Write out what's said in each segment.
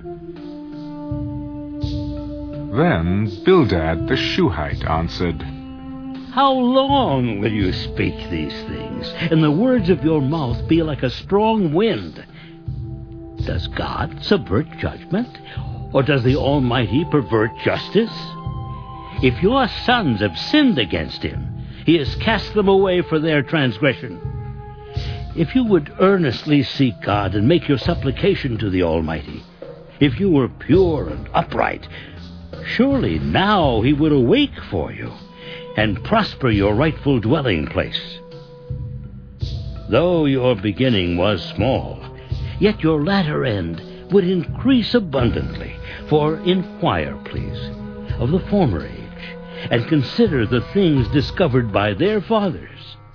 Then Bildad the Shuhite answered, How long will you speak these things, and the words of your mouth be like a strong wind? Does God subvert judgment, or does the Almighty pervert justice? If your sons have sinned against him, he has cast them away for their transgression. If you would earnestly seek God and make your supplication to the Almighty, if you were pure and upright, surely now he would awake for you and prosper your rightful dwelling place. Though your beginning was small, yet your latter end would increase abundantly. For inquire, please, of the former age, and consider the things discovered by their fathers.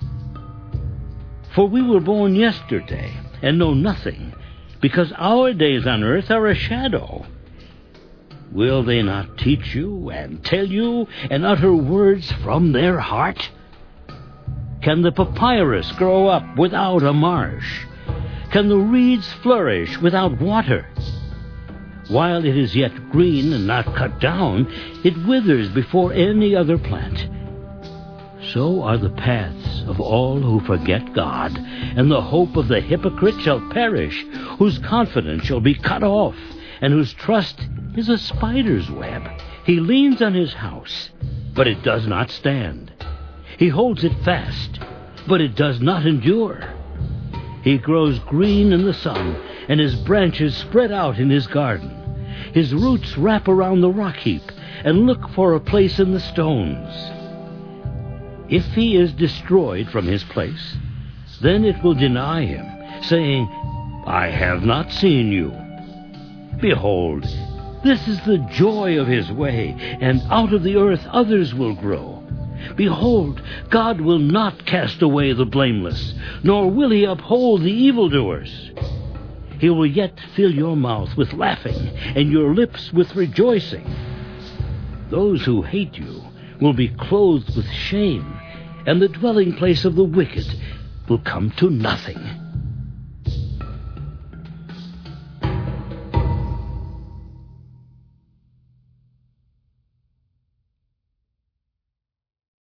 For we were born yesterday, and know nothing, because our days on earth are a shadow. Will they not teach you, and tell you, and utter words from their heart? Can the papyrus grow up without a marsh? Can the reeds flourish without water? While it is yet green and not cut down, it withers before any other plant. So are the paths of all who forget God, and the hope of the hypocrite shall perish, whose confidence shall be cut off, and whose trust is a spider's web. He leans on his house, but it does not stand. He holds it fast, but it does not endure. He grows green in the sun, and his branches spread out in his garden. His roots wrap around the rock heap, and look for a place in the stones. If he is destroyed from his place, then it will deny him, saying, I have not seen you. Behold, this is the joy of his way, and out of the earth others will grow. Behold, God will not cast away the blameless, nor will he uphold the evildoers. He will yet fill your mouth with laughing, and your lips with rejoicing. Those who hate you will be clothed with shame, and the dwelling place of the wicked will come to nothing.